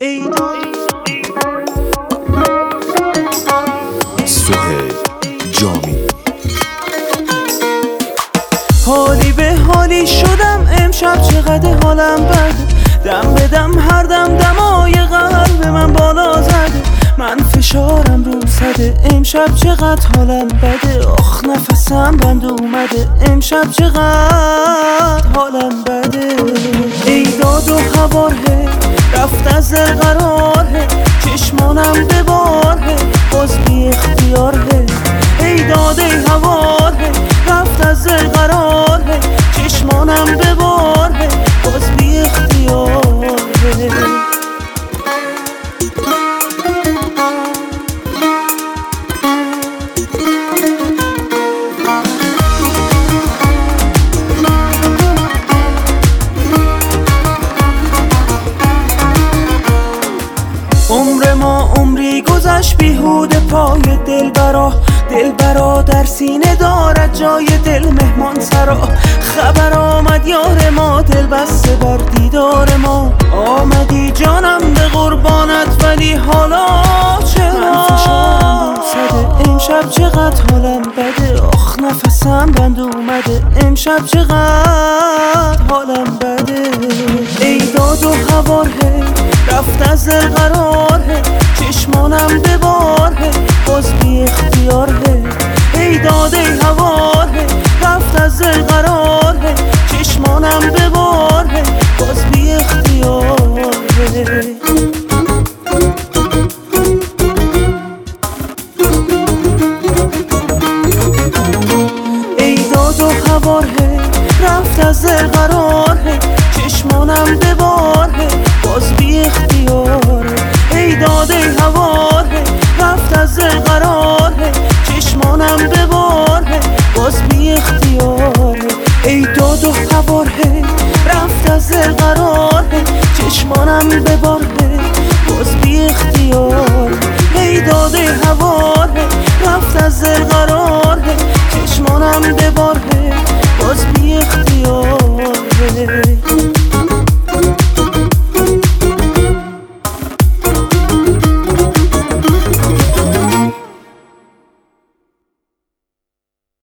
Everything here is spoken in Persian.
سهیل جامی. حالی به حالی شدم امشب، چقدر حالم بده. دم به دم هر دم دمای قلب من بالا زده. من فشارم رو صده، امشب چقدر حالم بده. آخ نفسم بند اومده، امشب چقدر حالم بده. ای داد و هواره رفت از دل قراره، چشمانم به باره باز بی اختیاره. ای داد ای هواره رفت از دل قراره، چشمانم به باره باز بی اختیاره. عمر ما عمری گذشت بیهوده پای دلبرا در سینه دارد جای دل مهمان سرا. خبر آمد یار ما، دل بسته بر دیدار ما. آمدی جانم به قربانت ولی حالا چرا؟ من فشارم صده، امشب چقدر حالم بده. آخ نفسم بند اومده، امشب چقدر حالم بده. ای داد و هواره رفت از دل قراره، چشمانم به باره باز بی اختیاره. ای داد ای هواره رفت از دل قراره، چشمانم به باره باز بی اختیاره. ای داد و هواره رفت از دل قراره، چشمانم به باره باز بی اختیاره. ای داد ای هواره رفت از دل قراره، چشمانم به باره باز بی اختیاره. ای داد و هواره رفت از دل قراره، چشمانم به باره باز بی اختیاره. ای داد ای هواره